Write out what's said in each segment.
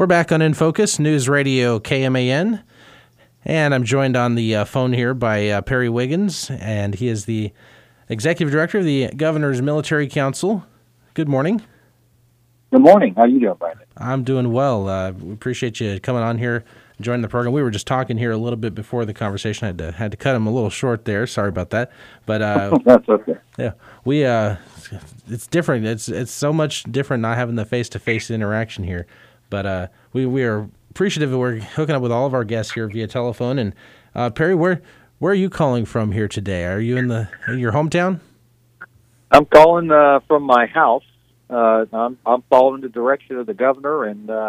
We're back on In Focus, News Radio KMAN, and I'm joined on the phone here by Perry Wiggins, and he is the Executive Director of the Governor's Military Council. Good morning. Good morning. How are you doing, Brandon? I'm doing well. We appreciate you coming on here, joining the program. We were just talking here a little bit before the conversation. I had to cut him a little short there. Sorry about that. But that's okay. Yeah, it's different. It's so much different not having the face-to-face interaction here. But we are appreciative that we're hooking up with all of our guests here via telephone. And Perry, where are you calling from here today? Are you in your hometown? I'm calling from my house. I'm following the direction of the governor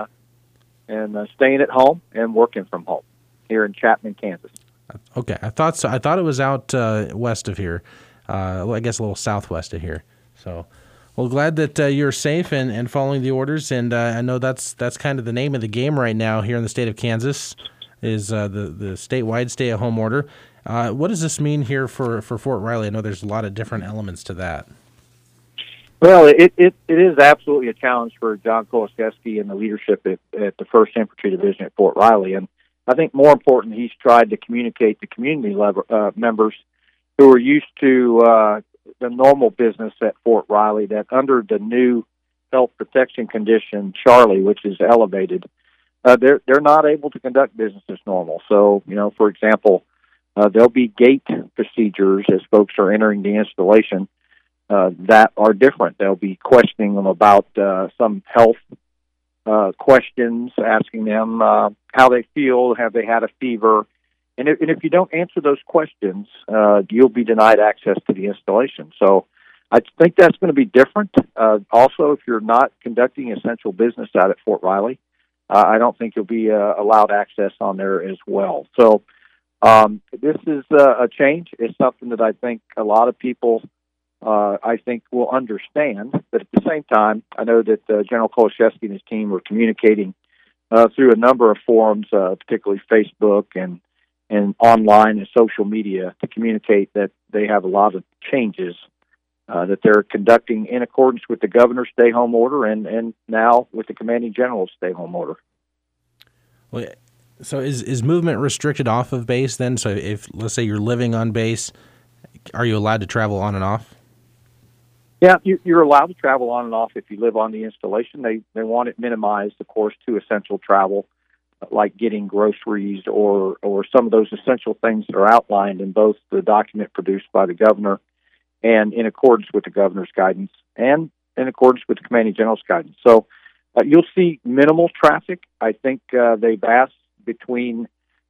and staying at home and working from home here in Chapman, Kansas. Okay, I thought so. I thought it was out west of here. I guess a little southwest of here. So. Well, glad that you're safe and following the orders, and I know that's kind of the name of the game right now here in the state of Kansas, is the statewide stay-at-home order. What does this mean here for Fort Riley? I know there's a lot of different elements to that. Well, it is absolutely a challenge for John Koloszewski and the leadership at the 1st Infantry Division at Fort Riley, and I think more important, he's tried to communicate to community members who are used to the normal business at Fort Riley, that under the new health protection condition, Charlie, which is elevated, they're not able to conduct business as normal. So, for example, there'll be gate procedures as folks are entering the installation that are different. They'll be questioning them about some health questions, asking them how they feel, have they had a fever. And if you don't answer those questions, you'll be denied access to the installation. So I think that's going to be different. Also, if you're not conducting essential business out at Fort Riley, I don't think you'll be allowed access on there as well. So this is a change. It's something that I think a lot of people, will understand. But at the same time, I know that General Koloszewski and his team were communicating through a number of forums, particularly Facebook and online and social media, to communicate that they have a lot of changes that they're conducting in accordance with the governor's stay-home order and now with the commanding general's stay-home order. Well, so is movement restricted off of base then? So if, let's say, you're living on base, are you allowed to travel on and off? Yeah, you're allowed to travel on and off if you live on the installation. They want it minimized, of course, to essential travel, like getting groceries or some of those essential things that are outlined in both the document produced by the governor and in accordance with the governor's guidance and in accordance with the commanding general's guidance. So you'll see minimal traffic. I think they've asked between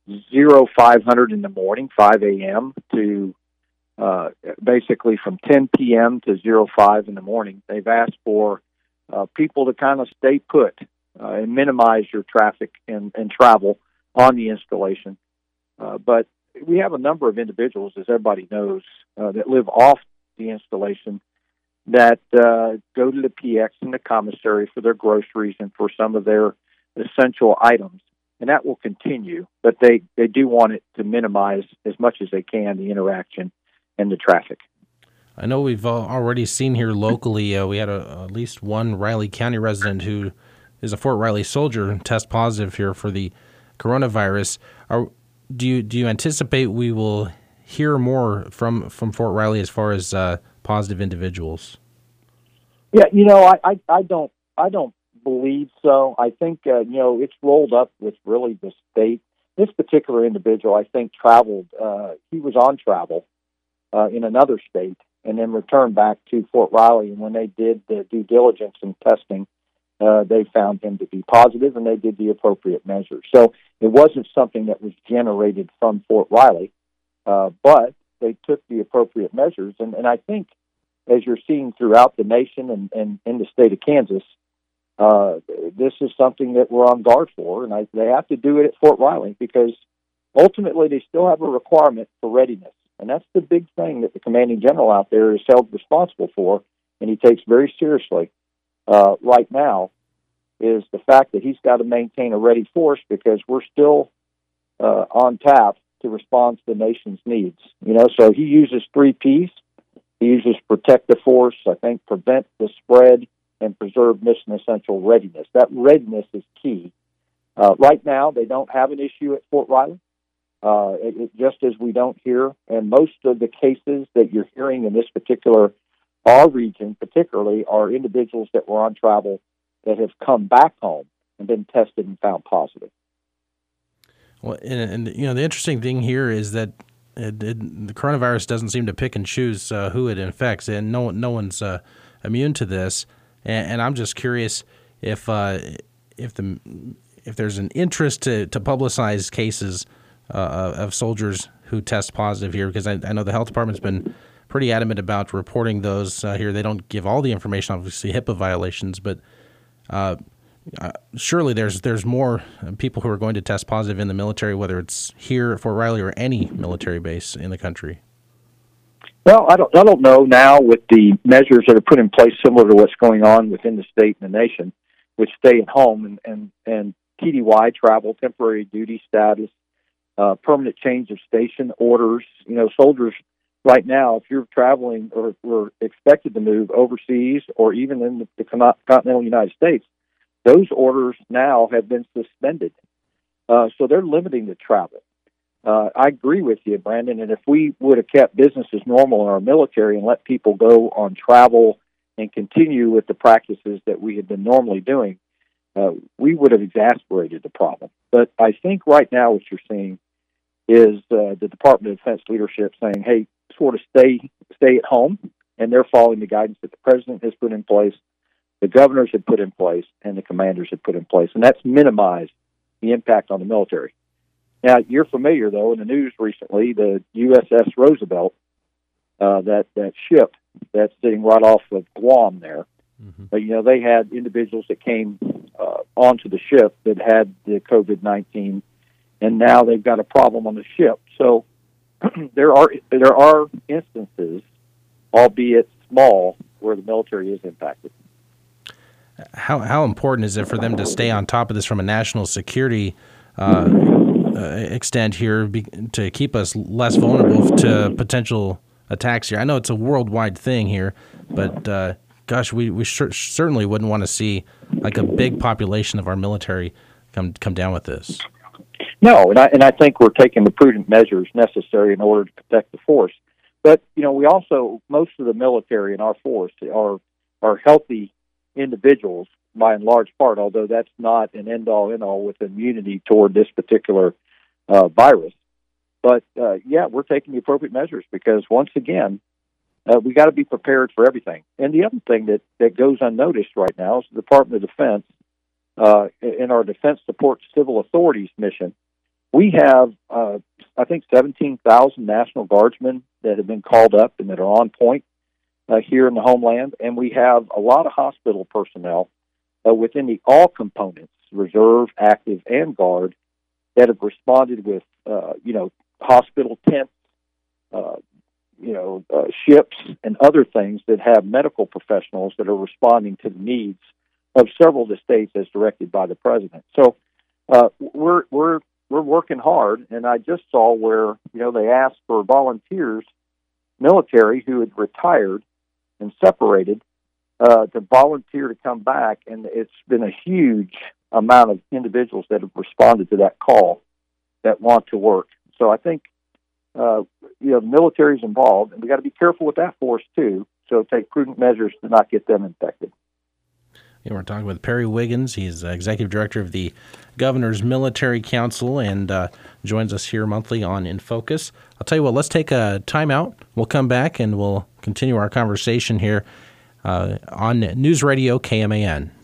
500 in the morning, 5 a.m., to basically from 10 p.m. to 5 in the morning. They've asked for people to kind of stay put and minimize your traffic and travel on the installation. But we have a number of individuals, as everybody knows, that live off the installation that go to the PX and the commissary for their groceries and for some of their essential items. And that will continue, but they do want it to minimize as much as they can the interaction and the traffic. I know we've already seen here locally, we had at least one Riley County resident who is a Fort Riley soldier test positive here for the coronavirus. Do you anticipate we will hear more from Fort Riley as far as positive individuals? Yeah, I don't believe so. I think it's rolled up with really the state. This particular individual, I think, traveled. He was on travel in another state and then returned back to Fort Riley. And when they did the due diligence and testing, they found him to be positive, and they did the appropriate measures. So it wasn't something that was generated from Fort Riley, but they took the appropriate measures. And I think, as you're seeing throughout the nation and in the state of Kansas, this is something that we're on guard for, and they have to do it at Fort Riley because ultimately they still have a requirement for readiness. And that's the big thing that the commanding general out there is held responsible for, and he takes very seriously right now, is the fact that he's got to maintain a ready force because we're still on tap to respond to the nation's needs. So he uses 3 Ps. He uses protect the force, I think, prevent the spread, and preserve mission essential readiness. That readiness is key. Right now, they don't have an issue at Fort Riley. Just as we don't hear, and most of the cases that you're hearing in this particular, our region particularly, are individuals that were on travel that have come back home and been tested and found positive. Well, and the interesting thing here is that the coronavirus doesn't seem to pick and choose who it infects, and no one's immune to this. And I'm just curious if there's an interest to publicize cases of soldiers who test positive here, because I know the health department's been pretty adamant about reporting those here. They don't give all the information, obviously HIPAA violations, but surely there's more people who are going to test positive in the military, whether it's here at Fort Riley or any military base in the country. Well, I don't know now with the measures that are put in place, similar to what's going on within the state and the nation, with stay at home and TDY, travel, temporary duty status, permanent change of station orders. Soldiers right now, if you're traveling or were expected to move overseas or even in the continental United States, those orders now have been suspended. So they're limiting the travel. I agree with you, Brandon, and if we would have kept business as normal in our military and let people go on travel and continue with the practices that we had been normally doing, we would have exacerbated the problem. But I think right now what you're seeing is the Department of Defense leadership saying, hey, sort of stay at home, and they're following the guidance that the president has put in place, the governors have put in place, and the commanders have put in place, and that's minimized the impact on the military. Now, you're familiar, though, in the news recently, the USS Roosevelt, that ship that's sitting right off of Guam there. Mm-hmm. They had individuals that came onto the ship that had the COVID-19, and now they've got a problem on the ship. So there are instances, albeit small, where the military is impacted. How important is it for them to stay on top of this from a national security extent here to keep us less vulnerable to potential attacks here? I know it's a worldwide thing here, but gosh, we certainly wouldn't want to see like a big population of our military come down with this. No, and I think we're taking the prudent measures necessary in order to protect the force. But we also, most of the military in our force are healthy individuals by and large part, although that's not an end-all with immunity toward this particular virus. But we're taking the appropriate measures because once again, we got to be prepared for everything. And the other thing that goes unnoticed right now is the Department of Defense, in our Defense Support Civil Authorities mission, we have, I think, 17,000 National Guardsmen that have been called up and that are on point here in the homeland. And we have a lot of hospital personnel within the all components, reserve, active, and guard, that have responded with, hospital tents, ships, and other things that have medical professionals that are responding to the needs of several of the states as directed by the president. So we're working hard, and I just saw where they asked for volunteers, military who had retired and separated, to volunteer to come back, and it's been a huge amount of individuals that have responded to that call that want to work. So I think the military is involved, and we got to be careful with that force too. So take prudent measures to not get them infected. We're talking with Perry Wiggins. He's executive director of the Governor's Military Council and joins us here monthly on In Focus. I'll tell you what, let's take a time out. We'll come back and we'll continue our conversation here on News Radio KMAN.